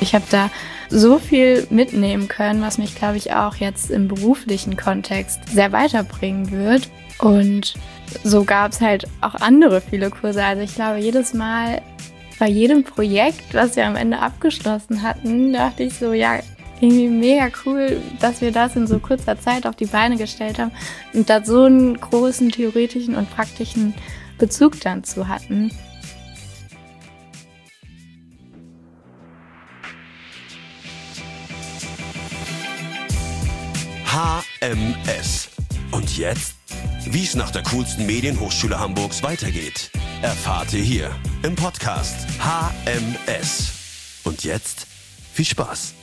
Ich habe da so viel mitnehmen können, was mich, glaube ich, auch jetzt im beruflichen Kontext sehr weiterbringen wird. Und so gab es halt auch andere viele Kurse. Also ich glaube, jedes Mal bei jedem Projekt, was wir am Ende abgeschlossen hatten, dachte ich so, ja, irgendwie mega cool, dass wir das in so kurzer Zeit auf die Beine gestellt haben und da so einen großen theoretischen und praktischen Bezug dann zu hatten. HMS. Und jetzt? Wie es nach der coolsten Medienhochschule Hamburgs weitergeht, erfahrt ihr hier im Podcast HMS. Und jetzt viel Spaß.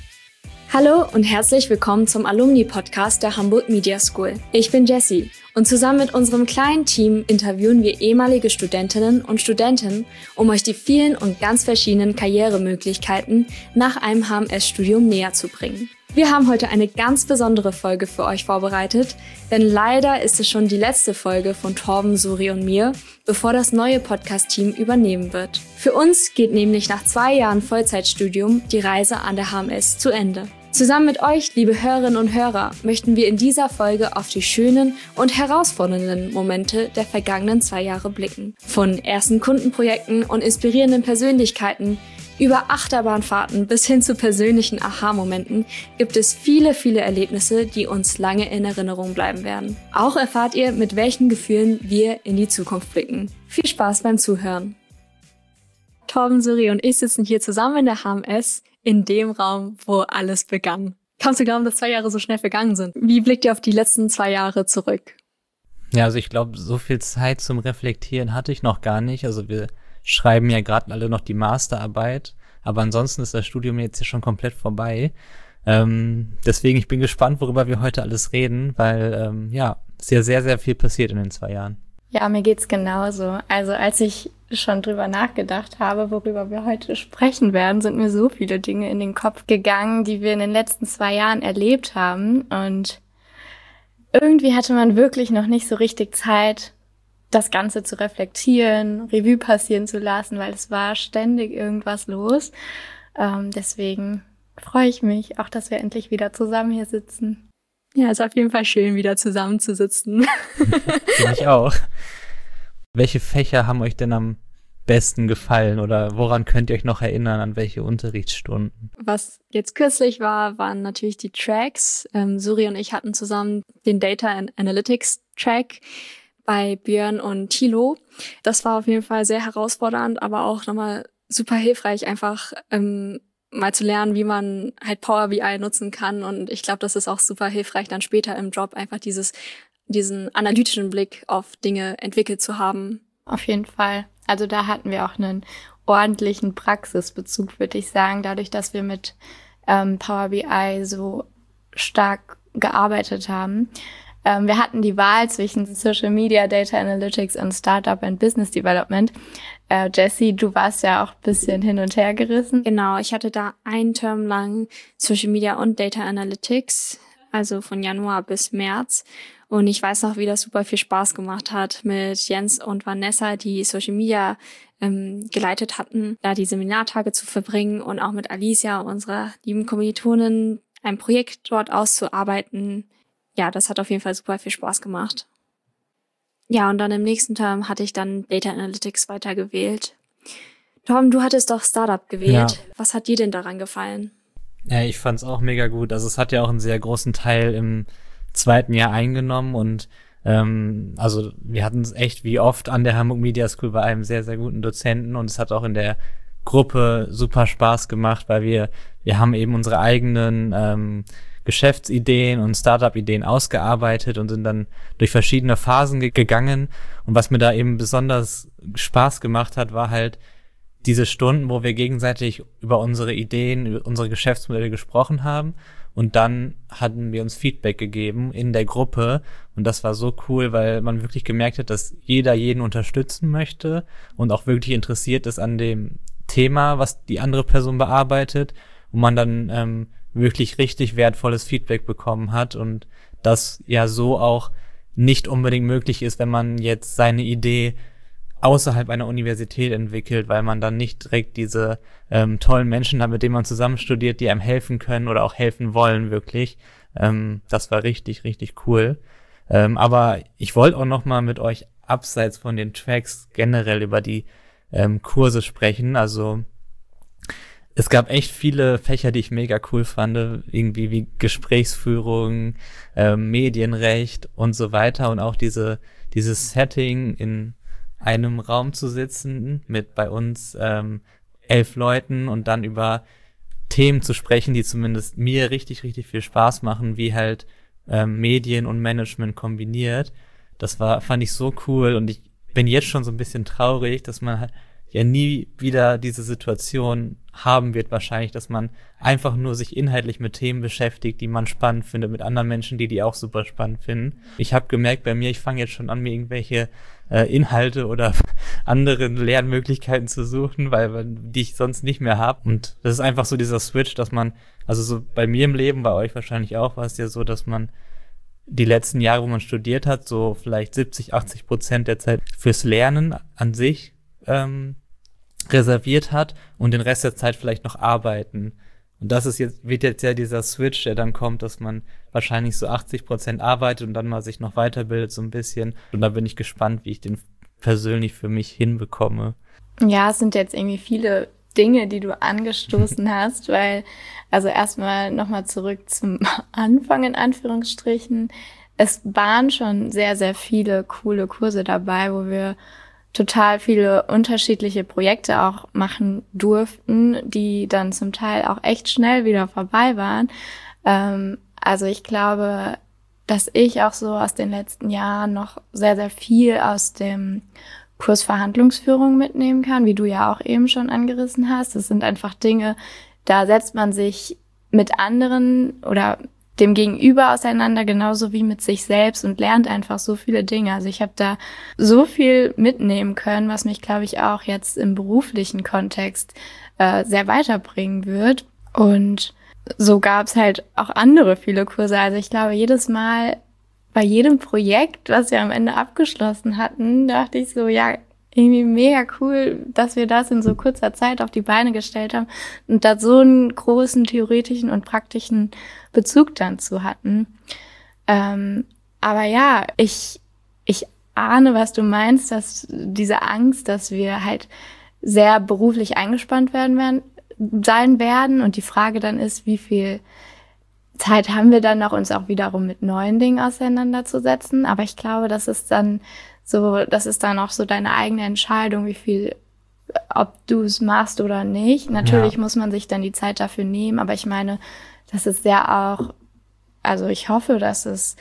Hallo und herzlich willkommen zum Alumni-Podcast der Hamburg Media School. Ich bin Jessie und zusammen mit unserem kleinen Team interviewen wir ehemalige Studentinnen und Studenten, um euch die vielen und ganz verschiedenen Karrieremöglichkeiten nach einem HMS-Studium näher zu bringen. Wir haben heute eine ganz besondere Folge für euch vorbereitet, denn leider ist es schon die letzte Folge von Torben, Suri und mir, bevor das neue Podcast-Team übernehmen wird. Für uns geht nämlich nach 2 Jahren Vollzeitstudium die Reise an der HMS zu Ende. Zusammen mit euch, liebe Hörerinnen und Hörer, möchten wir in dieser Folge auf die schönen und herausfordernden Momente der vergangenen 2 Jahre blicken. Von ersten Kundenprojekten und inspirierenden Persönlichkeiten über Achterbahnfahrten bis hin zu persönlichen Aha-Momenten gibt es viele, viele Erlebnisse, die uns lange in Erinnerung bleiben werden. Auch erfahrt ihr, mit welchen Gefühlen wir in die Zukunft blicken. Viel Spaß beim Zuhören. Torben, Suri und ich sitzen hier zusammen in der HMS, in dem Raum, wo alles begann. Kannst du glauben, dass 2 Jahre so schnell vergangen sind? Wie blickt ihr auf die letzten 2 Jahre zurück? Ja, also ich glaube, so viel Zeit zum Reflektieren hatte ich noch gar nicht. Also wir schreiben ja gerade alle noch die Masterarbeit, aber ansonsten ist das Studium jetzt ja schon komplett vorbei. Deswegen, ich bin gespannt, worüber wir heute alles reden, weil ist ja sehr, sehr viel passiert in den 2 Jahren. Ja, mir geht's genauso. Also als ich schon drüber nachgedacht habe, worüber wir heute sprechen werden, sind mir so viele Dinge in den Kopf gegangen, die wir in den letzten 2 Jahren erlebt haben. Und irgendwie hatte man wirklich noch nicht so richtig Zeit, das Ganze zu reflektieren, Revue passieren zu lassen, weil es war ständig irgendwas los. Deswegen freue ich mich auch, dass wir endlich wieder zusammen hier sitzen. Ja, ist auf jeden Fall schön, wieder zusammenzusitzen. Finde ich auch. Welche Fächer haben euch denn am besten gefallen oder woran könnt ihr euch noch erinnern, an welche Unterrichtsstunden? Was jetzt kürzlich war, waren natürlich die Tracks. Suri und ich hatten zusammen den Data Analytics Track bei Björn und Thilo. Das war auf jeden Fall sehr herausfordernd, aber auch nochmal super hilfreich, einfach mal zu lernen, wie man halt Power BI nutzen kann. Und ich glaube, das ist auch super hilfreich, dann später im Job einfach diesen analytischen Blick auf Dinge entwickelt zu haben. Auf jeden Fall. Also da hatten wir auch einen ordentlichen Praxisbezug, würde ich sagen, dadurch, dass wir mit Power BI so stark gearbeitet haben. Wir hatten die Wahl zwischen Social Media, Data Analytics und Startup and Business Development. Jessie, du warst ja auch ein bisschen hin und her gerissen. Genau, ich hatte da einen Term lang Social Media und Data Analytics, also von Januar bis März. Und ich weiß noch, wie das super viel Spaß gemacht hat mit Jens und Vanessa, die Social Media geleitet hatten, da die Seminartage zu verbringen und auch mit Alicia, unserer lieben Kommilitonin, ein Projekt dort auszuarbeiten. Ja, das hat auf jeden Fall super viel Spaß gemacht. Ja, und dann im nächsten Term hatte ich dann Data Analytics weitergewählt. Tom, du hattest doch Startup gewählt. Ja. Was hat dir denn daran gefallen? Ja, ich fand's auch mega gut. Also es hat ja auch einen sehr großen Teil im 2. Jahr eingenommen und also wir hatten es echt wie oft an der Hamburg Media School bei einem sehr, sehr guten Dozenten und es hat auch in der Gruppe super Spaß gemacht, weil wir haben eben unsere eigenen Geschäftsideen und Startup-Ideen ausgearbeitet und sind dann durch verschiedene Phasen gegangen. Und was mir da eben besonders Spaß gemacht hat, war halt diese Stunden, wo wir gegenseitig über unsere Ideen, über unsere Geschäftsmodelle gesprochen haben. Und dann hatten wir uns Feedback gegeben in der Gruppe. Und das war so cool, weil man wirklich gemerkt hat, dass jeder jeden unterstützen möchte und auch wirklich interessiert ist an dem Thema, was die andere Person bearbeitet. Und man dann wirklich richtig wertvolles Feedback bekommen hat und das ja so auch nicht unbedingt möglich ist, wenn man jetzt seine Idee außerhalb einer Universität entwickelt, weil man dann nicht direkt diese tollen Menschen hat, mit denen man zusammen studiert, die einem helfen können oder auch helfen wollen, wirklich. Das war richtig, richtig cool. Aber ich wollte auch noch mal mit euch abseits von den Tracks generell über die Kurse sprechen. Also es gab echt viele Fächer, die ich mega cool fand, irgendwie wie Gesprächsführung, Medienrecht und so weiter und auch dieses Setting in einem Raum zu sitzen mit bei uns 11 Leuten und dann über Themen zu sprechen, die zumindest mir richtig, richtig viel Spaß machen, wie halt Medien und Management kombiniert. Fand ich so cool und ich bin jetzt schon so ein bisschen traurig, dass man halt ja nie wieder diese Situation haben wird wahrscheinlich, dass man einfach nur sich inhaltlich mit Themen beschäftigt, die man spannend findet, mit anderen Menschen, die auch super spannend finden. Ich habe gemerkt bei mir, ich fange jetzt schon an, mir irgendwelche Inhalte oder andere Lernmöglichkeiten zu suchen, die ich sonst nicht mehr habe. Und das ist einfach so dieser Switch, dass man, also so bei mir im Leben, bei euch wahrscheinlich auch, war es ja so, dass man die letzten Jahre, wo man studiert hat, so vielleicht 70-80% der Zeit fürs Lernen an sich reserviert hat und den Rest der Zeit vielleicht noch arbeiten. Und wird jetzt ja dieser Switch, der dann kommt, dass man wahrscheinlich so 80% arbeitet und dann mal sich noch weiterbildet so ein bisschen. Und da bin ich gespannt, wie ich den persönlich für mich hinbekomme. Ja, es sind jetzt irgendwie viele Dinge, die du angestoßen hast, weil, also erstmal nochmal zurück zum Anfang in Anführungsstrichen. Es waren schon sehr, sehr viele coole Kurse dabei, wo wir total viele unterschiedliche Projekte auch machen durften, die dann zum Teil auch echt schnell wieder vorbei waren. Also ich glaube, dass ich auch so aus den letzten Jahren noch sehr, sehr viel aus dem Kurs Verhandlungsführung mitnehmen kann, wie du ja auch eben schon angerissen hast. Das sind einfach Dinge, da setzt man sich mit anderen oder dem Gegenüber auseinander, genauso wie mit sich selbst und lernt einfach so viele Dinge. Also ich habe da so viel mitnehmen können, was mich, glaube ich, auch jetzt im beruflichen Kontext sehr weiterbringen wird. Und so gab es halt auch andere viele Kurse. Also ich glaube, jedes Mal bei jedem Projekt, was wir am Ende abgeschlossen hatten, dachte ich so, ja, irgendwie mega cool, dass wir das in so kurzer Zeit auf die Beine gestellt haben und da so einen großen theoretischen und praktischen Bezug dann zu hatten. Aber ja, ich ahne, was du meinst, dass diese Angst, dass wir halt sehr beruflich eingespannt sein werden und die Frage dann ist, wie viel Zeit haben wir dann noch, uns auch wiederum mit neuen Dingen auseinanderzusetzen. Aber ich glaube, das ist dann auch so deine eigene Entscheidung, ob du es machst oder nicht. Natürlich muss man sich dann die Zeit dafür nehmen, aber ich meine, das ist ja auch, also ich hoffe, dass es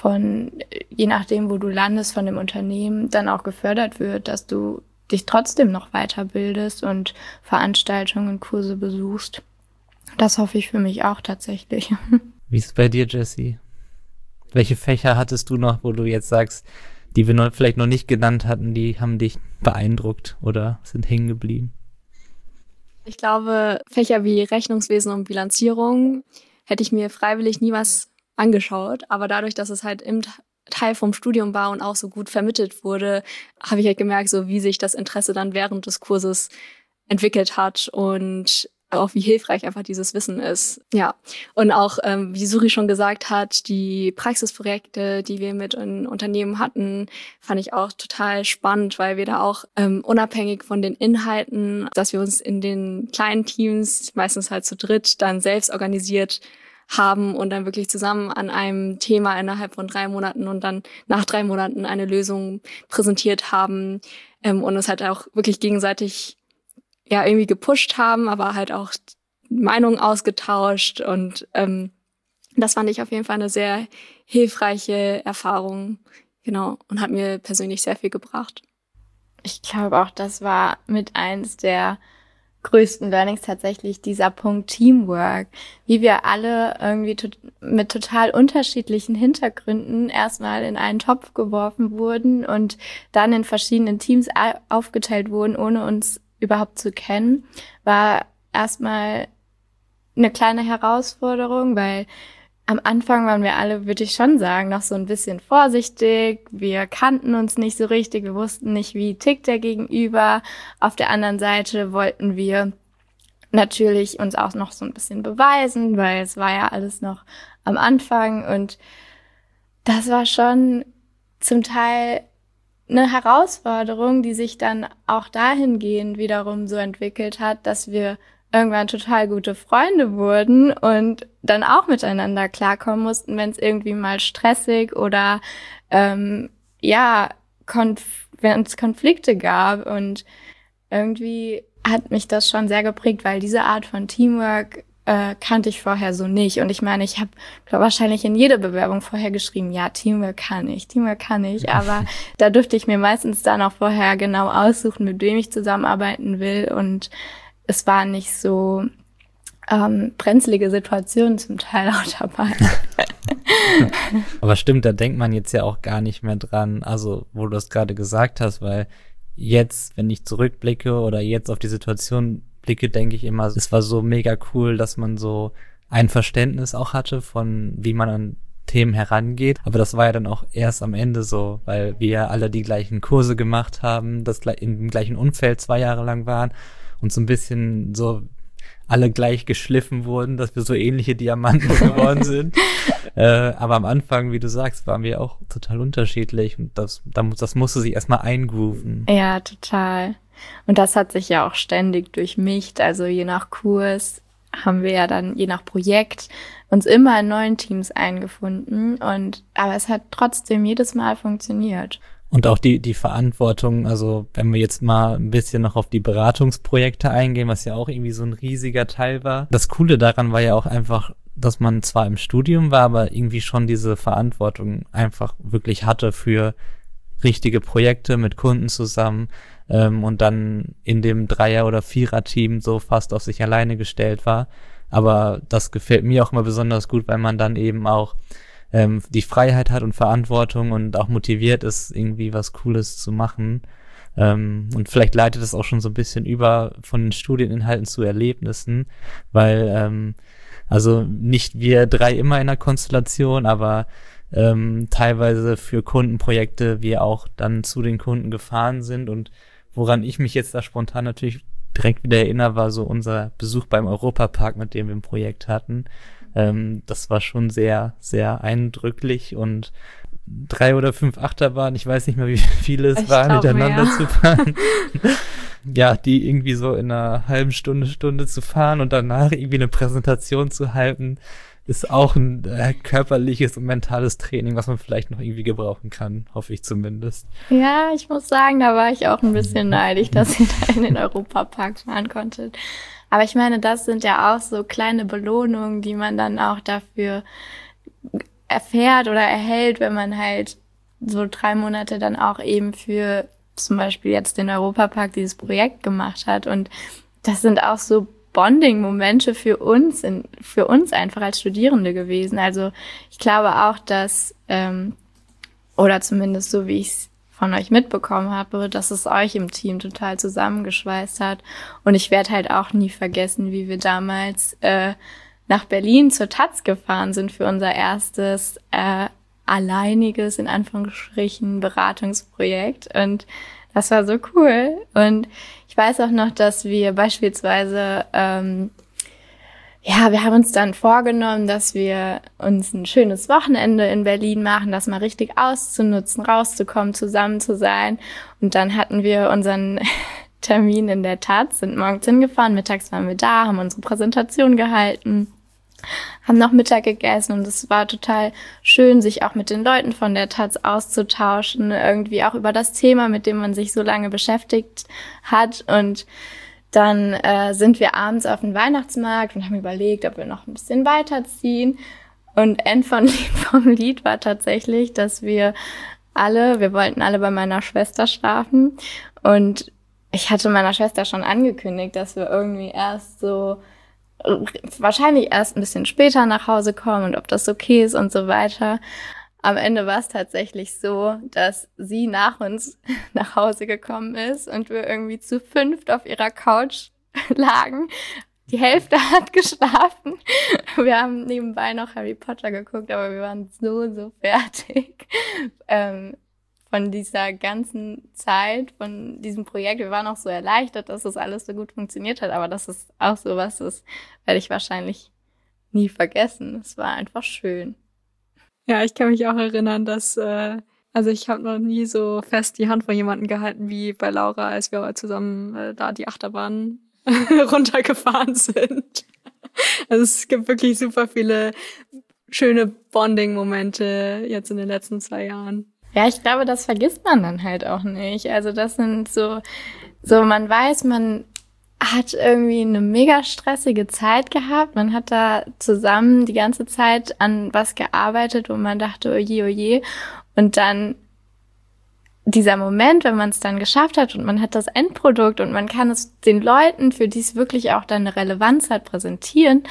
je nachdem, wo du landest, von dem Unternehmen dann auch gefördert wird, dass du dich trotzdem noch weiterbildest und Veranstaltungen und Kurse besuchst. Das hoffe ich für mich auch tatsächlich. Wie ist es bei dir, Jessie? Welche Fächer hattest du noch, wo du jetzt sagst, die wir vielleicht noch nicht genannt hatten, die haben dich beeindruckt oder sind hängen geblieben? Ich glaube, Fächer wie Rechnungswesen und Bilanzierung hätte ich mir freiwillig nie was angeschaut. Aber dadurch, dass es halt im Teil vom Studium war und auch so gut vermittelt wurde, habe ich halt gemerkt, so wie sich das Interesse dann während des Kurses entwickelt hat und auch wie hilfreich einfach dieses Wissen ist. Ja, und auch, wie Suri schon gesagt hat, die Praxisprojekte, die wir mit in Unternehmen hatten, fand ich auch total spannend, weil wir da auch unabhängig von den Inhalten, dass wir uns in den kleinen Teams, meistens halt zu dritt, dann selbst organisiert haben und dann wirklich zusammen an einem Thema innerhalb von 3 Monaten und dann nach 3 Monaten eine Lösung präsentiert haben und es halt auch wirklich gegenseitig ja irgendwie gepusht haben, aber halt auch Meinungen ausgetauscht und das fand ich auf jeden Fall eine sehr hilfreiche Erfahrung, genau, und hat mir persönlich sehr viel gebracht. Ich glaube auch, das war mit eins der größten Learnings tatsächlich dieser Punkt Teamwork, wie wir alle irgendwie mit total unterschiedlichen Hintergründen erstmal in einen Topf geworfen wurden und dann in verschiedenen Teams aufgeteilt wurden, ohne uns überhaupt zu kennen, war erstmal eine kleine Herausforderung, weil am Anfang waren wir alle, würde ich schon sagen, noch so ein bisschen vorsichtig. Wir kannten uns nicht so richtig, wir wussten nicht, wie tickt der Gegenüber. Auf der anderen Seite wollten wir natürlich uns auch noch so ein bisschen beweisen, weil es war ja alles noch am Anfang und das war schon zum Teil eine Herausforderung, die sich dann auch dahingehend wiederum so entwickelt hat, dass wir irgendwann total gute Freunde wurden und dann auch miteinander klarkommen mussten, wenn es irgendwie mal stressig oder wenn es Konflikte gab. Und irgendwie hat mich das schon sehr geprägt, weil diese Art von Teamwork kannte ich vorher so nicht. Und ich meine, ich habe wahrscheinlich in jede Bewerbung vorher geschrieben, ja, Teamwork kann ich. Aber da durfte ich mir meistens dann auch vorher genau aussuchen, mit wem ich zusammenarbeiten will. Und es waren nicht so brenzlige Situationen zum Teil auch dabei. Aber stimmt, da denkt man jetzt ja auch gar nicht mehr dran, also wo du das gerade gesagt hast, weil jetzt, wenn ich zurückblicke oder jetzt auf die Situation blicke, denke ich immer, es war so mega cool, dass man so ein Verständnis auch hatte von, wie man an Themen herangeht. Aber das war ja dann auch erst am Ende so, weil wir alle die gleichen Kurse gemacht haben, das im gleichen Umfeld 2 Jahre lang waren und so ein bisschen so alle gleich geschliffen wurden, dass wir so ähnliche Diamanten geworden sind. Aber am Anfang, wie du sagst, waren wir auch total unterschiedlich und das musste sich erstmal eingrooven. Ja, total. Und das hat sich ja auch ständig durchmischt. Also je nach Kurs haben wir ja dann, je nach Projekt, uns immer in neuen Teams eingefunden. Aber es hat trotzdem jedes Mal funktioniert. Und auch die Verantwortung, also wenn wir jetzt mal ein bisschen noch auf die Beratungsprojekte eingehen, was ja auch irgendwie so ein riesiger Teil war. Das Coole daran war ja auch einfach, dass man zwar im Studium war, aber irgendwie schon diese Verantwortung einfach wirklich hatte für richtige Projekte mit Kunden zusammen und dann in dem 3er- oder 4er-Team so fast auf sich alleine gestellt war. Aber das gefällt mir auch immer besonders gut, weil man dann eben auch die Freiheit hat und Verantwortung und auch motiviert ist, irgendwie was Cooles zu machen. Und vielleicht leitet es auch schon so ein bisschen über von den Studieninhalten zu Erlebnissen, weil also nicht wir 3 immer in der Konstellation, aber teilweise für Kundenprojekte wir auch dann zu den Kunden gefahren sind. Und woran ich mich jetzt da spontan natürlich direkt wieder erinnere, war so unser Besuch beim Europapark, mit dem wir ein Projekt hatten. Das war schon sehr, sehr eindrücklich und 3 oder 5 Achterbahnen, ich weiß nicht mehr, wie viele es waren, miteinander zu fahren. Ja, die irgendwie so in einer halben Stunde zu fahren und danach irgendwie eine Präsentation zu halten, ist auch ein körperliches und mentales Training, was man vielleicht noch irgendwie gebrauchen kann, hoffe ich zumindest. Ja, ich muss sagen, da war ich auch ein bisschen neidisch, dass ihr da in den Europapark fahren konntet. Aber ich meine, das sind ja auch so kleine Belohnungen, die man dann auch dafür erfährt oder erhält, wenn man halt so 3 Monate dann auch eben für zum Beispiel jetzt den Europapark dieses Projekt gemacht hat. Und das sind auch so Bonding-Momente für uns einfach als Studierende gewesen. Also ich glaube auch, dass, oder zumindest so wie ich es von euch mitbekommen habe, dass es euch im Team total zusammengeschweißt hat. Und ich werde halt auch nie vergessen, wie wir damals nach Berlin zur Taz gefahren sind für unser erstes alleiniges, in Anführungsstrichen, Beratungsprojekt. Und das war so cool. Und ich weiß auch noch, dass wir beispielsweise wir haben uns dann vorgenommen, dass wir uns ein schönes Wochenende in Berlin machen, das mal richtig auszunutzen, rauszukommen, zusammen zu sein. Und dann hatten wir unseren Termin in der Taz, sind morgens hingefahren, mittags waren wir da, haben unsere Präsentation gehalten, haben noch Mittag gegessen und es war total schön, sich auch mit den Leuten von der Taz auszutauschen, irgendwie auch über das Thema, mit dem man sich so lange beschäftigt hat. Und dann sind wir abends auf den Weihnachtsmarkt und haben überlegt, ob wir noch ein bisschen weiterziehen. Und End vom Lied war tatsächlich, dass wir wollten alle bei meiner Schwester schlafen. Und ich hatte meiner Schwester schon angekündigt, dass wir irgendwie wahrscheinlich erst ein bisschen später nach Hause kommen und ob das okay ist und so weiter. Am Ende war es tatsächlich so, dass sie nach uns nach Hause gekommen ist und wir irgendwie zu 5 auf ihrer Couch lagen. die Hälfte hat geschlafen. Wir haben nebenbei noch Harry Potter geguckt, aber wir waren so fertig von dieser ganzen Zeit, von diesem Projekt. Wir waren auch so erleichtert, dass das alles so gut funktioniert hat, aber das ist auch so was, das werde ich wahrscheinlich nie vergessen. Es war einfach schön. Ja, ich kann mich auch erinnern, dass also ich habe noch nie so fest die Hand von jemandem gehalten wie bei Laura, als wir zusammen da die Achterbahn runtergefahren sind. Also es gibt wirklich super viele schöne Bonding-Momente jetzt in den letzten 2 Jahren. Ja, ich glaube, das vergisst man dann halt auch nicht. Also das sind so man weiß, man hat irgendwie eine mega stressige Zeit gehabt. Man hat da zusammen die ganze Zeit an was gearbeitet, wo man dachte, oje. Und dann dieser Moment, wenn man es dann geschafft hat und man hat das Endprodukt und man kann es den Leuten, für die es wirklich auch dann eine Relevanz hat, präsentieren.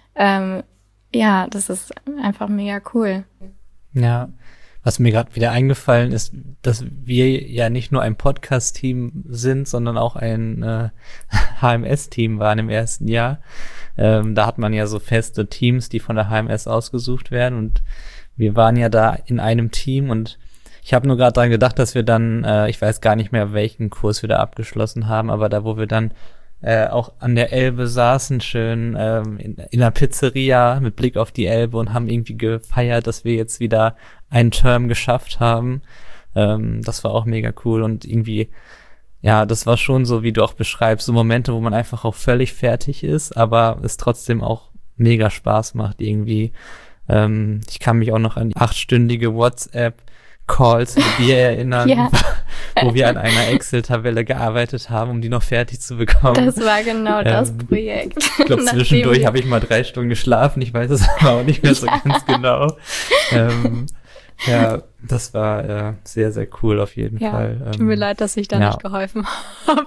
Ja, das ist einfach mega cool. Ja, was mir gerade wieder eingefallen ist, dass wir ja nicht nur ein Podcast-Team sind, sondern auch ein HMS-Team waren im ersten Jahr. Da hat man ja so feste Teams, die von der HMS ausgesucht werden, und wir waren ja da in einem Team, und ich habe nur gerade dran gedacht, dass wir dann, ich weiß gar nicht mehr, welchen Kurs wir da abgeschlossen haben, aber da, wo wir dann auch an der Elbe saßen, schön in einer Pizzeria mit Blick auf die Elbe und haben irgendwie gefeiert, dass wir jetzt wieder einen Term geschafft haben. Das war auch mega cool, und irgendwie, ja, das war schon so, wie du auch beschreibst, so Momente, wo man einfach auch völlig fertig ist, aber es trotzdem auch mega Spaß macht irgendwie. Ich kann mich auch noch an die 8-stündige WhatsApp-Calls mit dir erinnern, Ja. wo wir an einer Excel-Tabelle gearbeitet haben, um die noch fertig zu bekommen. Das war genau das Projekt. Ich glaube, zwischendurch habe ich mal 3 Stunden geschlafen. Ich weiß es aber auch nicht mehr so ganz genau. Ja, das war sehr, sehr cool auf jeden Fall. Tut mir leid, dass ich da nicht geholfen habe.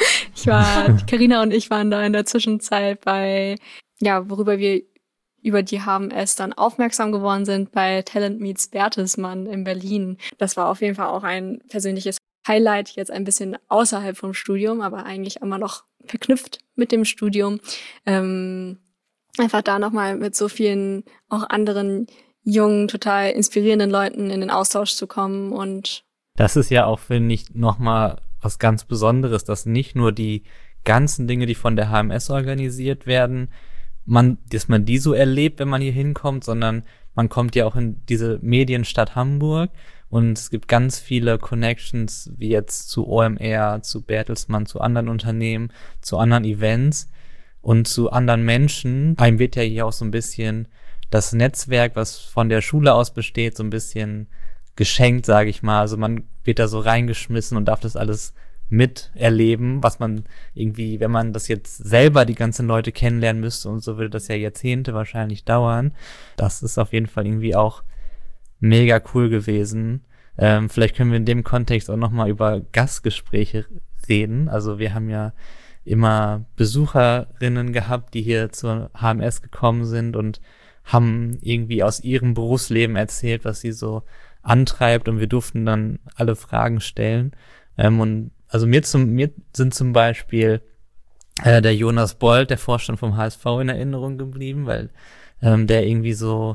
Carina und ich waren da in der Zwischenzeit worüber wir über die HMS dann aufmerksam geworden sind, bei Talent Meets Bertelsmann in Berlin. Das war auf jeden Fall auch ein persönliches Highlight, jetzt ein bisschen außerhalb vom Studium, aber eigentlich immer noch verknüpft mit dem Studium. Einfach da nochmal mit so vielen auch anderen jungen, total inspirierenden Leuten in den Austausch zu kommen. Und das ist ja auch, finde ich, nochmal was ganz Besonderes, dass nicht nur die ganzen Dinge, die von der HMS organisiert werden, dass man die so erlebt, wenn man hier hinkommt, sondern man kommt ja auch in diese Medienstadt Hamburg, und es gibt ganz viele Connections, wie jetzt zu OMR, zu Bertelsmann, zu anderen Unternehmen, zu anderen Events und zu anderen Menschen. Einem wird ja hier auch so ein bisschen das Netzwerk, was von der Schule aus besteht, so ein bisschen geschenkt, sage ich mal. Also man wird da so reingeschmissen und darf das alles miterleben, was man irgendwie, wenn man das jetzt selber die ganzen Leute kennenlernen müsste, und so würde das ja Jahrzehnte wahrscheinlich dauern. Das ist auf jeden Fall irgendwie auch mega cool gewesen. Vielleicht können wir in dem Kontext auch nochmal über Gastgespräche reden. Also wir haben ja immer Besucherinnen gehabt, die hier zur HMS gekommen sind und haben irgendwie aus ihrem Berufsleben erzählt, was sie so antreibt, und wir durften dann alle Fragen stellen. Und also mir sind zum Beispiel der Jonas Bold, der Vorstand vom HSV, in Erinnerung geblieben, weil der irgendwie so,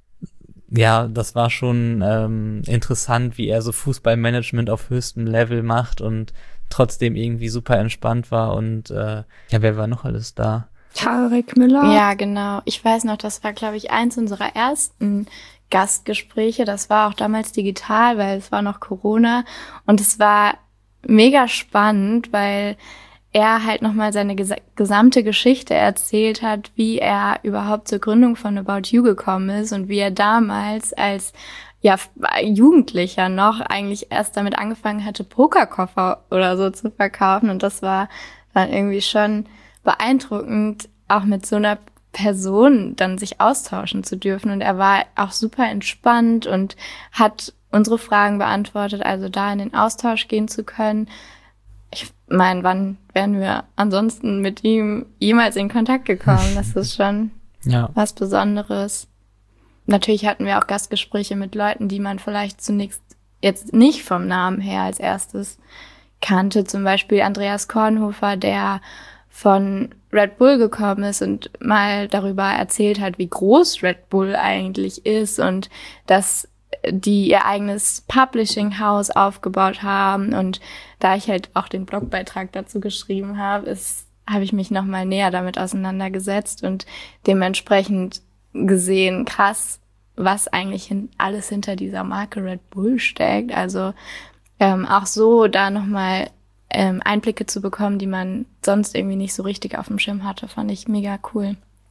ja, das war schon interessant, wie er so Fußballmanagement auf höchstem Level macht und trotzdem irgendwie super entspannt war. Und wer war noch alles da? Tarek Müller. Ja, genau. Ich weiß noch, das war, glaube ich, eins unserer ersten Gastgespräche. Das war auch damals digital, weil es war noch Corona. Und es war mega spannend, weil er halt nochmal seine gesamte Geschichte erzählt hat, wie er überhaupt zur Gründung von About You gekommen ist und wie er damals als Jugendlicher noch eigentlich erst damit angefangen hatte, Pokerkoffer oder so zu verkaufen. Und das war dann irgendwie schon beeindruckend, auch mit so einer Person dann sich austauschen zu dürfen. Und er war auch super entspannt und hat unsere Fragen beantwortet, also da in den Austausch gehen zu können. Ich meine, wann wären wir ansonsten mit ihm jemals in Kontakt gekommen? Das ist schon was Besonderes. Natürlich hatten wir auch Gastgespräche mit Leuten, die man vielleicht zunächst jetzt nicht vom Namen her als erstes kannte. Zum Beispiel Andreas Kornhofer, der von Red Bull gekommen ist und mal darüber erzählt hat, wie groß Red Bull eigentlich ist und dass die ihr eigenes Publishing-Haus aufgebaut haben. Und da ich halt auch den Blogbeitrag dazu geschrieben habe, habe ich mich nochmal näher damit auseinandergesetzt und dementsprechend gesehen, krass, was eigentlich alles hinter dieser Marke Red Bull steckt. Also auch so da nochmal Einblicke zu bekommen, die man sonst irgendwie nicht so richtig auf dem Schirm hatte, fand ich mega cool.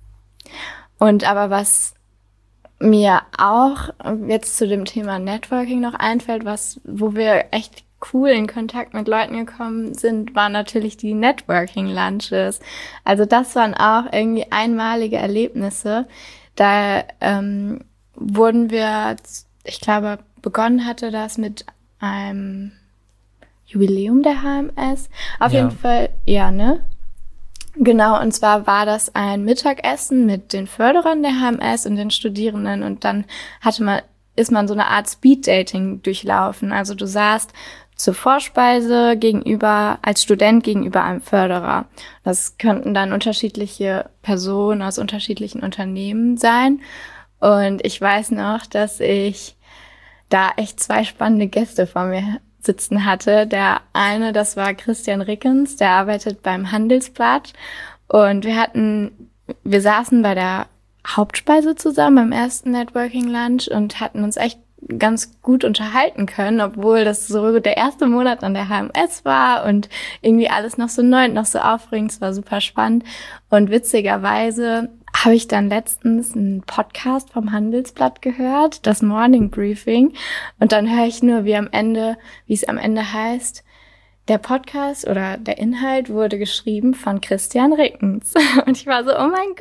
Und aber was mir auch jetzt zu dem Thema Networking noch einfällt, wo wir echt cool in Kontakt mit Leuten gekommen sind, waren natürlich die Networking-Lunches. Also das waren auch irgendwie einmalige Erlebnisse. Da wurden wir, ich glaube, begonnen hatte das mit einem Jubiläum der HMS. Auf jeden Fall, ja, ne? Genau, und zwar war das ein Mittagessen mit den Förderern der HMS und den Studierenden und dann ist man so eine Art Speed-Dating durchlaufen. Also du saßt zur Vorspeise als Student gegenüber einem Förderer. Das könnten dann unterschiedliche Personen aus unterschiedlichen Unternehmen sein. Und ich weiß noch, dass ich da echt 2 spannende Gäste vor mir sitzen hatte. Der eine, das war Christian Rickens, der arbeitet beim Handelsblatt. Und wir saßen bei der Hauptspeise zusammen beim ersten Networking Lunch und hatten uns echt ganz gut unterhalten können, obwohl das so der erste Monat an der HMS war und irgendwie alles noch so neu und noch so aufregend. Es war super spannend. Und witzigerweise habe ich dann letztens einen Podcast vom Handelsblatt gehört, das Morning Briefing. Und dann höre ich nur, wie es am Ende heißt, der Podcast oder der Inhalt wurde geschrieben von Christian Rickens. Und ich war so, oh mein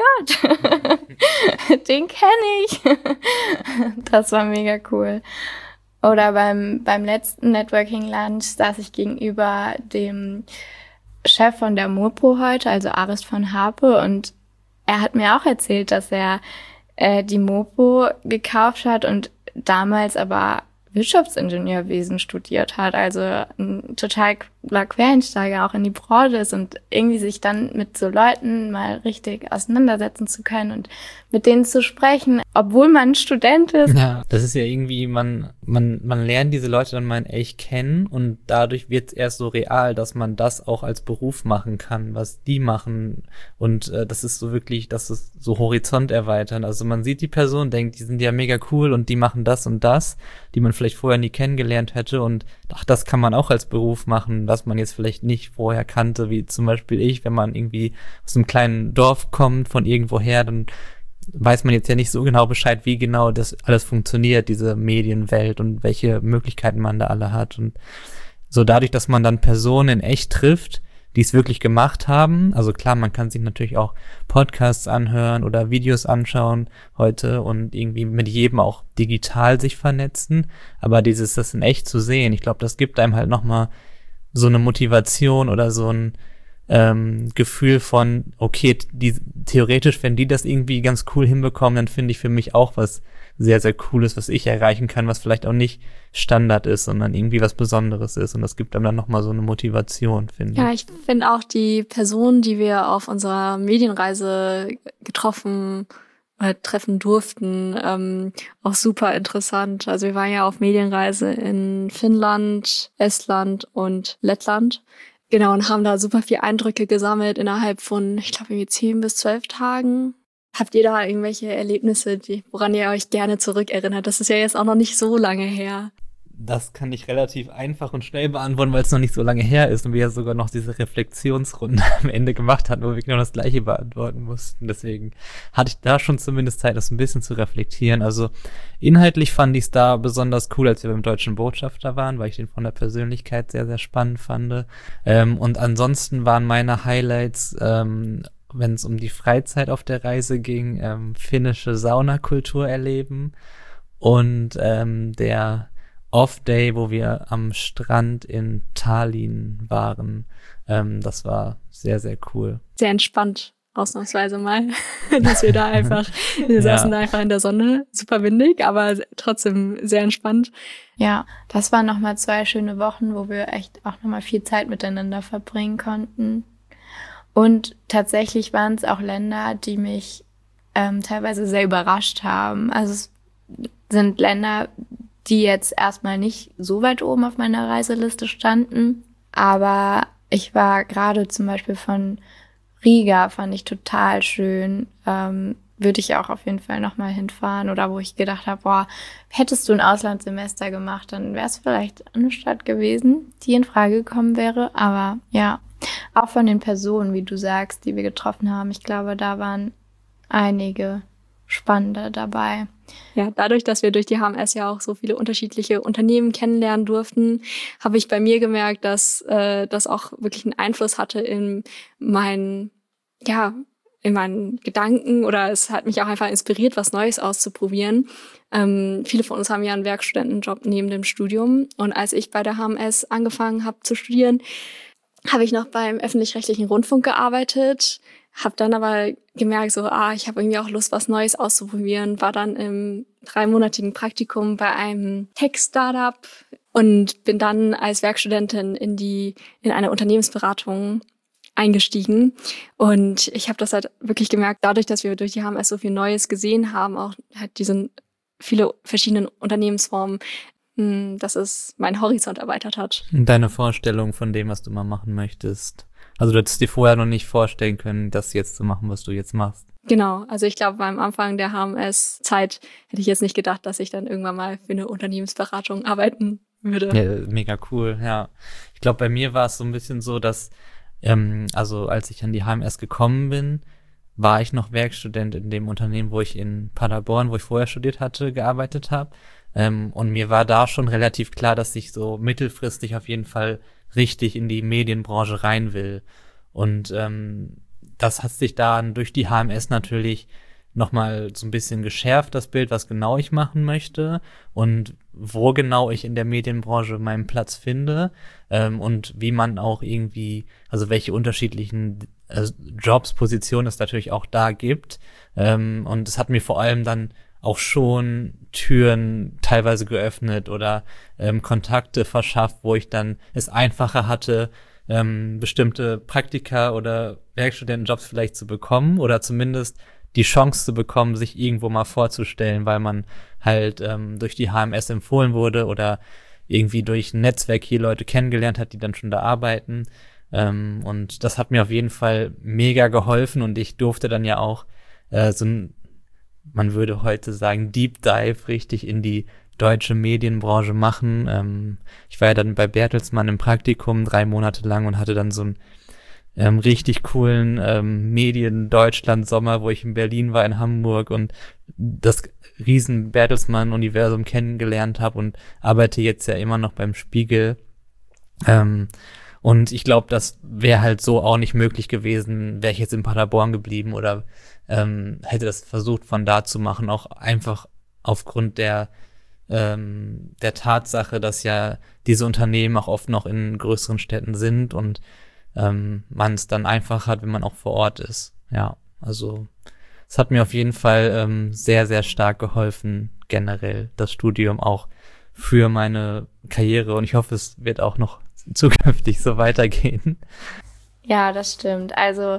Gott, den kenne ich. Das war mega cool. Oder beim letzten Networking Lunch saß ich gegenüber dem Chef von der Mopo heute, also Arist von Harpe, und er hat mir auch erzählt, dass er die Mopo gekauft hat und damals aber Wirtschaftsingenieurwesen studiert hat, also ein total Quereinsteiger auch in die Branche ist und irgendwie sich dann mit so Leuten mal richtig auseinandersetzen zu können und mit denen zu sprechen, obwohl man Student ist. Ja, das ist ja irgendwie, man lernt diese Leute dann mal in echt kennen und dadurch wird es erst so real, dass man das auch als Beruf machen kann, was die machen, und das ist so wirklich, das ist so Horizont erweitern. Also man sieht die Person, denkt, die sind ja mega cool und die machen das und das, die man vielleicht vorher nie kennengelernt hätte, und ach, das kann man auch als Beruf machen, was man jetzt vielleicht nicht vorher kannte, wie zum Beispiel ich, wenn man irgendwie aus einem kleinen Dorf kommt, von irgendwoher, dann weiß man jetzt ja nicht so genau Bescheid, wie genau das alles funktioniert, diese Medienwelt, und welche Möglichkeiten man da alle hat. Und so dadurch, dass man dann Personen in echt trifft, die es wirklich gemacht haben, also klar, man kann sich natürlich auch Podcasts anhören oder Videos anschauen heute und irgendwie mit jedem auch digital sich vernetzen, aber das in echt zu sehen, ich glaube, das gibt einem halt nochmal so eine Motivation oder so ein Gefühl von, okay, theoretisch, wenn die das irgendwie ganz cool hinbekommen, dann finde ich für mich auch was sehr, sehr Cooles, was ich erreichen kann, was vielleicht auch nicht Standard ist, sondern irgendwie was Besonderes ist. Und das gibt einem dann nochmal so eine Motivation, finde ich. Ja, ich finde auch die Personen, die wir auf unserer Medienreise treffen durften, auch super interessant. Also wir waren ja auf Medienreise in Finnland, Estland und Lettland. Genau, und haben da super viel Eindrücke gesammelt innerhalb von, ich glaube, irgendwie 10 bis 12 Tagen. Habt ihr da irgendwelche Erlebnisse, woran ihr euch gerne zurückerinnert? Das ist ja jetzt auch noch nicht so lange her. Das kann ich relativ einfach und schnell beantworten, weil es noch nicht so lange her ist und wir ja sogar noch diese Reflexionsrunde am Ende gemacht hatten, wo wir genau das Gleiche beantworten mussten. Deswegen hatte ich da schon zumindest Zeit, das ein bisschen zu reflektieren. Also inhaltlich fand ich es da besonders cool, als wir beim Deutschen Botschafter waren, weil ich den von der Persönlichkeit sehr, sehr spannend fand. Und ansonsten waren meine Highlights, wenn es um die Freizeit auf der Reise ging, finnische Saunakultur erleben und der Off-Day, wo wir am Strand in Tallinn waren. Das war sehr, sehr cool. Sehr entspannt, ausnahmsweise mal, dass wir da einfach, wir saßen da einfach in der Sonne, super windig, aber trotzdem sehr entspannt. Ja, das waren nochmal 2 schöne Wochen, wo wir echt auch nochmal viel Zeit miteinander verbringen konnten. Und tatsächlich waren es auch Länder, die mich teilweise sehr überrascht haben. Also es sind Länder, die jetzt erstmal nicht so weit oben auf meiner Reiseliste standen. Aber ich war gerade zum Beispiel von Riga, fand ich total schön. Würde ich auch auf jeden Fall nochmal hinfahren. Oder wo ich gedacht habe, boah, hättest du ein Auslandssemester gemacht, dann wäre es vielleicht eine Stadt gewesen, die in Frage gekommen wäre. Aber ja, auch von den Personen, wie du sagst, die wir getroffen haben. Ich glaube, da waren einige spannende dabei. Ja, dadurch, dass wir durch die HMS ja auch so viele unterschiedliche Unternehmen kennenlernen durften, habe ich bei mir gemerkt, dass das auch wirklich einen Einfluss hatte in meinen Gedanken, oder es hat mich auch einfach inspiriert, was Neues auszuprobieren. Viele von uns haben ja einen Werkstudentenjob neben dem Studium, und als ich bei der HMS angefangen habe zu studieren, habe ich noch beim öffentlich-rechtlichen Rundfunk gearbeitet, habe dann aber gemerkt, ich habe irgendwie auch Lust, was Neues auszuprobieren, war dann im 3-monatigen Praktikum bei einem Tech-Startup und bin dann als Werkstudentin in eine Unternehmensberatung eingestiegen. Und ich habe das halt wirklich gemerkt, dadurch, dass wir durch die HMS so viel Neues gesehen haben, auch halt diese viele verschiedenen Unternehmensformen, dass es meinen Horizont erweitert hat. Deine Vorstellung von dem, was du mal machen möchtest. Also du hättest dir vorher noch nicht vorstellen können, das jetzt zu machen, was du jetzt machst. Genau, also ich glaube, beim Anfang der HMS-Zeit hätte ich jetzt nicht gedacht, dass ich dann irgendwann mal für eine Unternehmensberatung arbeiten würde. Ja, mega cool, ja. Ich glaube, bei mir war es so ein bisschen so, dass, also als ich an die HMS gekommen bin, war ich noch Werkstudent in dem Unternehmen, wo ich in Paderborn, wo ich vorher studiert hatte, gearbeitet habe. Und mir war da schon relativ klar, dass ich so mittelfristig auf jeden Fall richtig in die Medienbranche rein will. Und das hat sich dann durch die HMS natürlich nochmal so ein bisschen geschärft, das Bild, was genau ich machen möchte und wo genau ich in der Medienbranche meinen Platz finde, und wie man auch irgendwie, also welche unterschiedlichen Jobs, Positionen es natürlich auch da gibt. Und es hat mir vor allem dann auch schon Türen teilweise geöffnet oder Kontakte verschafft, wo ich dann es einfacher hatte, bestimmte Praktika oder Werkstudentenjobs vielleicht zu bekommen oder zumindest die Chance zu bekommen, sich irgendwo mal vorzustellen, weil man halt durch die HMS empfohlen wurde oder irgendwie durch ein Netzwerk hier Leute kennengelernt hat, die dann schon da arbeiten. Und das hat mir auf jeden Fall mega geholfen, und ich durfte dann ja auch man würde heute sagen, Deep Dive richtig in die deutsche Medienbranche machen. Ich war ja dann bei Bertelsmann im Praktikum 3 Monate lang und hatte dann so einen richtig coolen Medien-Deutschland-Sommer, wo ich in Berlin war, in Hamburg und das riesen Bertelsmann-Universum kennengelernt habe und arbeite jetzt ja immer noch beim Spiegel. Und ich glaube, das wäre halt so auch nicht möglich gewesen, wäre ich jetzt in Paderborn geblieben oder hätte das versucht von da zu machen, auch einfach aufgrund der Tatsache, dass ja diese Unternehmen auch oft noch in größeren Städten sind und man es dann einfach hat, wenn man auch vor Ort ist. Ja, also es hat mir auf jeden Fall sehr, sehr stark geholfen, generell das Studium auch für meine Karriere, und ich hoffe, es wird auch noch zukünftig so weitergehen. Ja, das stimmt. Also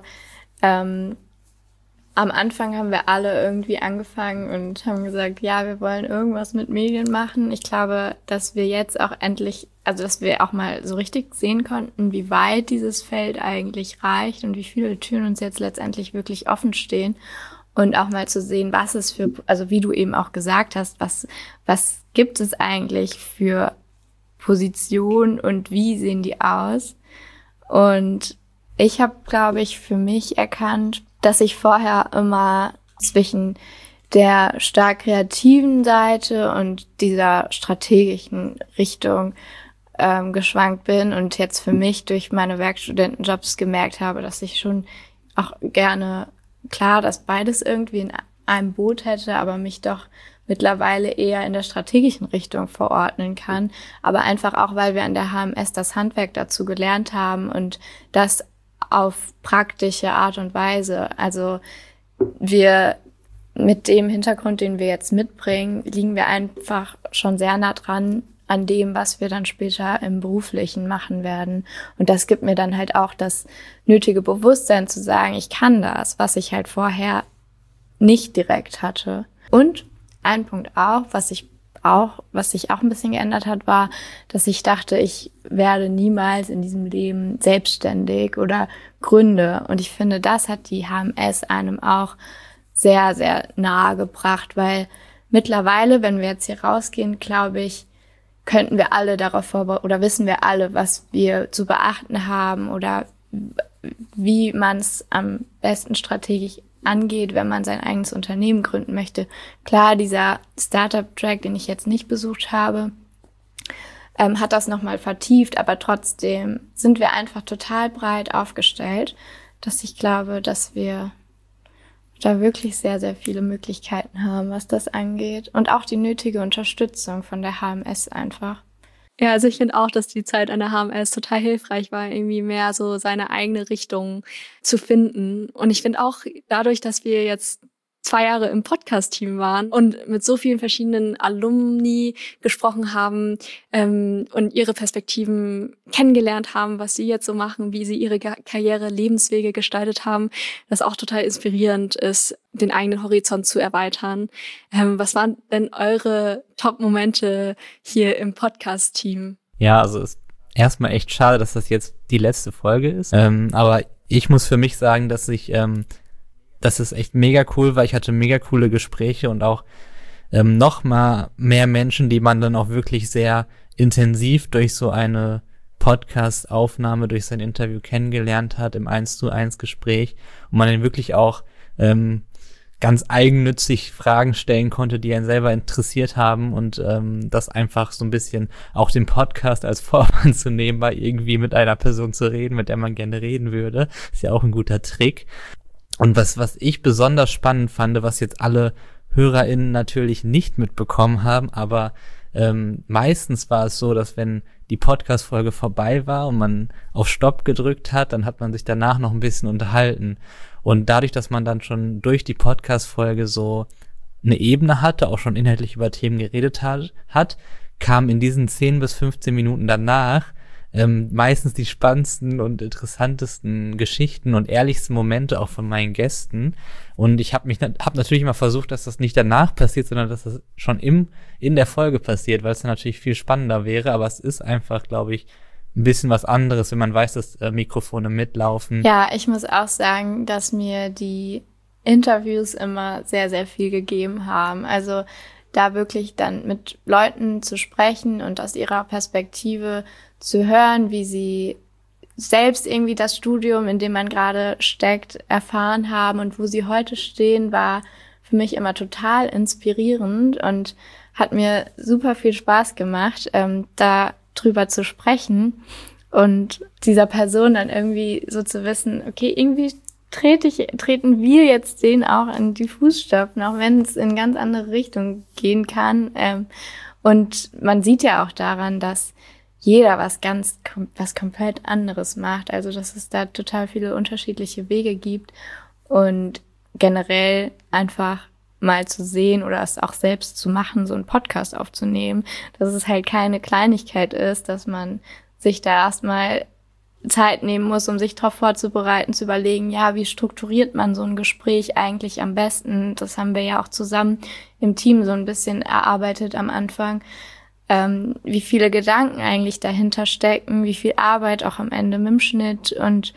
am Anfang haben wir alle irgendwie angefangen und haben gesagt, ja, wir wollen irgendwas mit Medien machen. Ich glaube, dass wir jetzt auch endlich, also dass wir auch mal so richtig sehen konnten, wie weit dieses Feld eigentlich reicht und wie viele Türen uns jetzt letztendlich wirklich offen stehen. Und auch mal zu sehen, was es für, also wie du eben auch gesagt hast, was gibt es eigentlich für Positionen und wie sehen die aus? Und ich habe, glaube ich, für mich erkannt, dass ich vorher immer zwischen der stark kreativen Seite und dieser strategischen Richtung geschwankt bin und jetzt für mich durch meine Werkstudentenjobs gemerkt habe, dass ich schon auch gerne, klar, dass beides irgendwie in einem Boot hätte, aber mich doch mittlerweile eher in der strategischen Richtung verordnen kann. Aber einfach auch, weil wir an der HMS das Handwerk dazu gelernt haben und das auf praktische Art und Weise. Also wir mit dem Hintergrund, den wir jetzt mitbringen, liegen wir einfach schon sehr nah dran an dem, was wir dann später im Beruflichen machen werden. Und das gibt mir dann halt auch das nötige Bewusstsein zu sagen, ich kann das, was ich halt vorher nicht direkt hatte. Und ein Punkt auch, was sich auch ein bisschen geändert hat, war, dass ich dachte, ich werde niemals in diesem Leben selbstständig oder gründe. Und ich finde, das hat die HMS einem auch sehr, sehr nahe gebracht, weil mittlerweile, wenn wir jetzt hier rausgehen, glaube ich, könnten wir alle darauf vorbereiten oder wissen wir alle, was wir zu beachten haben oder wie man es am besten strategisch angeht, wenn man sein eigenes Unternehmen gründen möchte. Klar, dieser Startup-Track, den ich jetzt nicht besucht habe, hat das nochmal vertieft, aber trotzdem sind wir einfach total breit aufgestellt, dass ich glaube, dass wir da wirklich sehr, sehr viele Möglichkeiten haben, was das angeht. Und auch die nötige Unterstützung von der HMS einfach. Ja, also ich finde auch, dass die Zeit an der HMS total hilfreich war, irgendwie mehr so seine eigene Richtung zu finden. Und ich finde auch dadurch, dass wir jetzt 2 Jahre im Podcast-Team waren und mit so vielen verschiedenen Alumni gesprochen haben und ihre Perspektiven kennengelernt haben, was sie jetzt so machen, wie sie ihre Karriere, Lebenswege gestaltet haben, das auch total inspirierend ist, den eigenen Horizont zu erweitern. Was waren denn eure Top-Momente hier im Podcast-Team? Ja, also ist erstmal echt schade, dass das jetzt die letzte Folge ist. Aber ich muss für mich sagen, dass das ist echt mega cool, weil ich hatte mega coole Gespräche und auch noch mal mehr Menschen, die man dann auch wirklich sehr intensiv durch so eine Podcast-Aufnahme, durch sein Interview kennengelernt hat im 1:1 Gespräch und man dann wirklich auch ganz eigennützig Fragen stellen konnte, die einen selber interessiert haben und das einfach so ein bisschen auch den Podcast als Vorwand zu nehmen, mal irgendwie mit einer Person zu reden, mit der man gerne reden würde, ist ja auch ein guter Trick. Und was ich besonders spannend fand, was jetzt alle HörerInnen natürlich nicht mitbekommen haben, aber meistens war es so, dass wenn die Podcast-Folge vorbei war und man auf Stopp gedrückt hat, dann hat man sich danach noch ein bisschen unterhalten. Und dadurch, dass man dann schon durch die Podcast-Folge so eine Ebene hatte, auch schon inhaltlich über Themen geredet hat, kam in diesen 10 bis 15 Minuten danach meistens die spannendsten und interessantesten Geschichten und ehrlichsten Momente auch von meinen Gästen. Und ich habe natürlich immer versucht, dass das nicht danach passiert, sondern dass das schon in der Folge passiert, weil es dann natürlich viel spannender wäre. Aber es ist einfach, glaube ich, ein bisschen was anderes, wenn man weiß, dass Mikrofone mitlaufen. Ja, ich muss auch sagen, dass mir die Interviews immer sehr, sehr viel gegeben haben. Also da wirklich dann mit Leuten zu sprechen und aus ihrer Perspektive zu hören, wie sie selbst irgendwie das Studium, in dem man gerade steckt, erfahren haben und wo sie heute stehen, war für mich immer total inspirierend und hat mir super viel Spaß gemacht, da drüber zu sprechen und dieser Person dann irgendwie so zu wissen, okay, irgendwie treten wir jetzt denen auch in die Fußstapfen, auch wenn es in ganz andere Richtungen gehen kann. Und man sieht ja auch daran, dass jeder was komplett anderes macht. Also, dass es da total viele unterschiedliche Wege gibt und generell einfach mal zu sehen oder es auch selbst zu machen, so einen Podcast aufzunehmen, dass es halt keine Kleinigkeit ist, dass man sich da erstmal Zeit nehmen muss, um sich darauf vorzubereiten, zu überlegen, ja, wie strukturiert man so ein Gespräch eigentlich am besten? Das haben wir ja auch zusammen im Team so ein bisschen erarbeitet am Anfang, wie viele Gedanken eigentlich dahinter stecken, wie viel Arbeit auch am Ende mit dem Schnitt und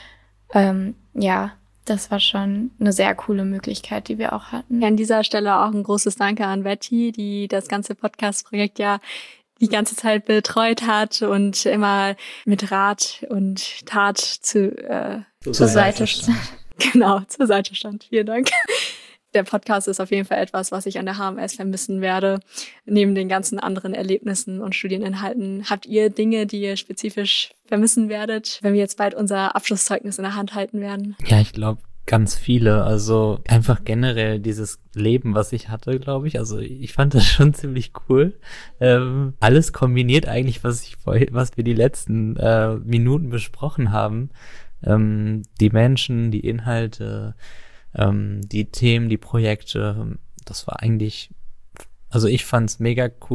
ja, das war schon eine sehr coole Möglichkeit, die wir auch hatten. An dieser Stelle auch ein großes Danke an Betty, die das ganze Podcast-Projekt ja die ganze Zeit betreut hat und immer mit Rat und Tat zur Seite stand. Genau, zur Seite stand. Vielen Dank. Der Podcast ist auf jeden Fall etwas, was ich an der HMS vermissen werde. Neben den ganzen anderen Erlebnissen und Studieninhalten. Habt ihr Dinge, die ihr spezifisch vermissen werdet, wenn wir jetzt bald unser Abschlusszeugnis in der Hand halten werden? Ja, ich glaube, ganz viele. Also einfach generell dieses Leben, was ich hatte, glaube ich. Also ich fand das schon ziemlich cool. Alles kombiniert eigentlich, was wir die letzten Minuten besprochen haben. Die Menschen, die Inhalte, die Themen, die Projekte. Das war eigentlich, also ich fand's mega cool.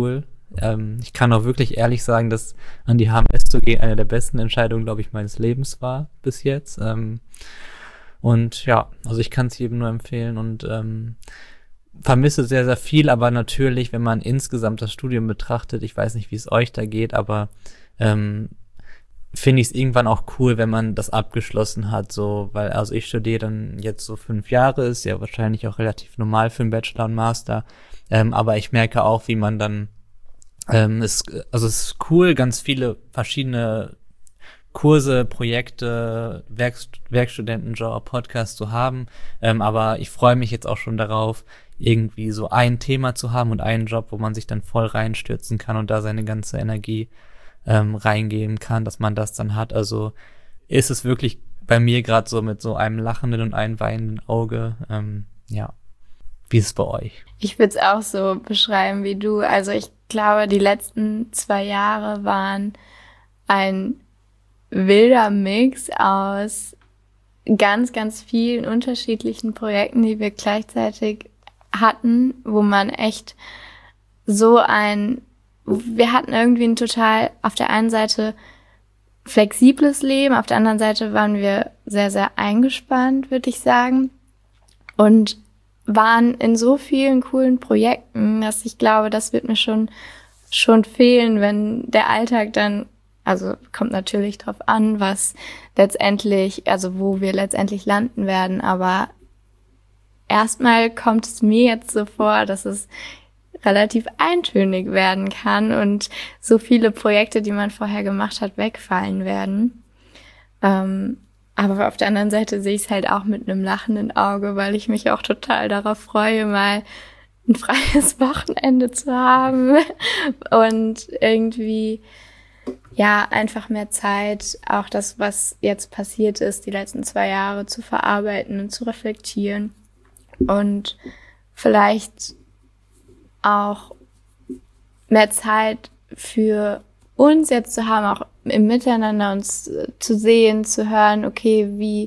Ich kann auch wirklich ehrlich sagen, dass an die HMS zu gehen eine der besten Entscheidungen, glaube ich, meines Lebens war bis jetzt. Und ja, also ich kann es jedem nur empfehlen und vermisse sehr, sehr viel, aber natürlich, wenn man insgesamt das Studium betrachtet, ich weiß nicht, wie es euch da geht, aber finde ich es irgendwann auch cool, wenn man das abgeschlossen hat, so, weil, also ich studiere dann jetzt so 5 Jahre, ist ja wahrscheinlich auch relativ normal für einen Bachelor und Master, aber ich merke auch, wie man dann, es ist cool, ganz viele verschiedene Kurse, Projekte, Werkstudentenjob, Podcasts zu haben, aber ich freue mich jetzt auch schon darauf, irgendwie so ein Thema zu haben und einen Job, wo man sich dann voll reinstürzen kann und da seine ganze Energie reingehen kann, dass man das dann hat. Also ist es wirklich bei mir gerade so mit so einem lachenden und einem weinenden Auge. Ja, wie ist es bei euch? Ich würde es auch so beschreiben wie du. Also ich glaube, die letzten 2 Jahre waren ein wilder Mix aus ganz, ganz vielen unterschiedlichen Projekten, die wir gleichzeitig hatten, wo man echt wir hatten irgendwie ein total auf der einen Seite flexibles Leben, auf der anderen Seite waren wir sehr, sehr eingespannt, würde ich sagen, und waren in so vielen coolen Projekten, dass ich glaube, das wird mir schon fehlen, wenn der Alltag dann, also kommt natürlich drauf an, was letztendlich, also wo wir letztendlich landen werden, aber erstmal kommt es mir jetzt so vor, dass es relativ eintönig werden kann und so viele Projekte, die man vorher gemacht hat, wegfallen werden. Aber auf der anderen Seite sehe ich es halt auch mit einem lachenden Auge, weil ich mich auch total darauf freue, mal ein freies Wochenende zu haben und irgendwie, ja, einfach mehr Zeit, auch das, was jetzt passiert ist, die letzten 2 Jahre zu verarbeiten und zu reflektieren und vielleicht auch mehr Zeit für uns jetzt zu haben, auch im Miteinander uns zu sehen, zu hören, okay,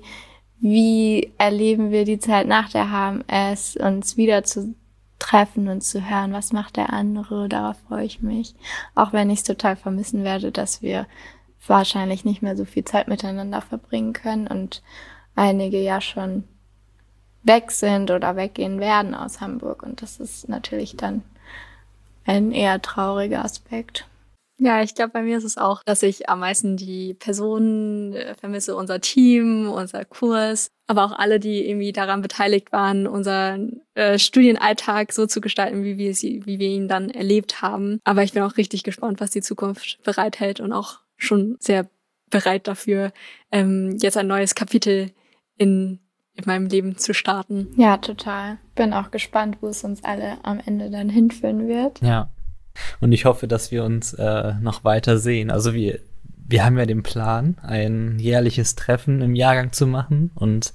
wie erleben wir die Zeit nach der HMS, uns wieder zu treffen und zu hören, was macht der andere, darauf freue ich mich. Auch wenn ich es total vermissen werde, dass wir wahrscheinlich nicht mehr so viel Zeit miteinander verbringen können und einige ja schon weg sind oder weggehen werden aus Hamburg. Und das ist natürlich dann ein eher trauriger Aspekt. Ja, ich glaube, bei mir ist es auch, dass ich am meisten die Personen vermisse, unser Team, unser Kurs, aber auch alle, die irgendwie daran beteiligt waren, unseren Studienalltag so zu gestalten, wie wir ihn dann erlebt haben. Aber ich bin auch richtig gespannt, was die Zukunft bereithält und auch schon sehr bereit dafür, jetzt ein neues Kapitel in meinem Leben zu starten. Ja, total. Bin auch gespannt, wo es uns alle am Ende dann hinführen wird. Ja. Und ich hoffe, dass wir uns noch weiter sehen. Also wir haben ja den Plan, ein jährliches Treffen im Jahrgang zu machen und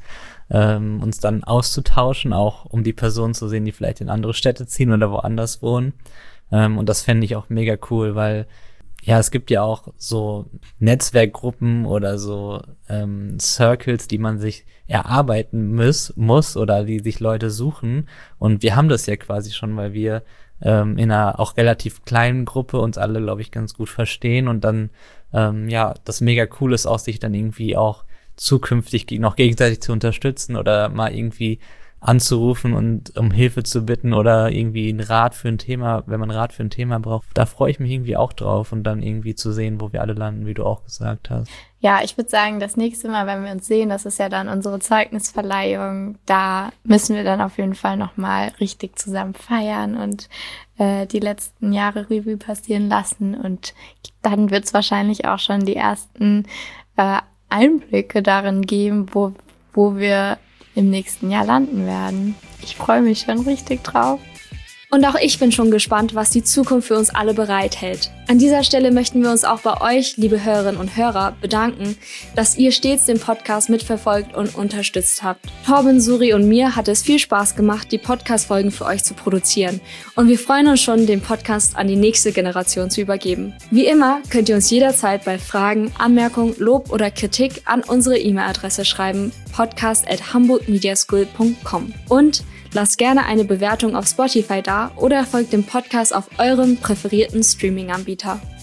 uns dann auszutauschen, auch um die Personen zu sehen, die vielleicht in andere Städte ziehen oder woanders wohnen. Und das fände ich auch mega cool, weil ja, es gibt ja auch so Netzwerkgruppen oder so Circles, die man sich erarbeiten muss oder die sich Leute suchen. Und wir haben das ja quasi schon, weil wir in einer auch relativ kleinen Gruppe uns alle, glaube ich, ganz gut verstehen und dann, ja, das mega cool ist auch, sich dann irgendwie auch zukünftig noch gegenseitig zu unterstützen oder mal irgendwie anzurufen und um Hilfe zu bitten oder irgendwie einen Rat für ein Thema, wenn man Rat für ein Thema braucht. Da freue ich mich irgendwie auch drauf und dann irgendwie zu sehen, wo wir alle landen, wie du auch gesagt hast. Ja, ich würde sagen, das nächste Mal, wenn wir uns sehen, das ist ja dann unsere Zeugnisverleihung, da müssen wir dann auf jeden Fall nochmal richtig zusammen feiern und die letzten Jahre Revue passieren lassen und dann wird es wahrscheinlich auch schon die ersten Einblicke darin geben, wo wir im nächsten Jahr landen werden. Ich freue mich schon richtig drauf. Und auch ich bin schon gespannt, was die Zukunft für uns alle bereithält. An dieser Stelle möchten wir uns auch bei euch, liebe Hörerinnen und Hörer, bedanken, dass ihr stets den Podcast mitverfolgt und unterstützt habt. Torben, Suri und mir hat es viel Spaß gemacht, die Podcast-Folgen für euch zu produzieren. Und wir freuen uns schon, den Podcast an die nächste Generation zu übergeben. Wie immer könnt ihr uns jederzeit bei Fragen, Anmerkungen, Lob oder Kritik an unsere E-Mail-Adresse schreiben: podcast@hamburgmediaschool.com. Und Lasst gerne eine Bewertung auf Spotify da oder folgt dem Podcast auf eurem präferierten Streaming-Anbieter.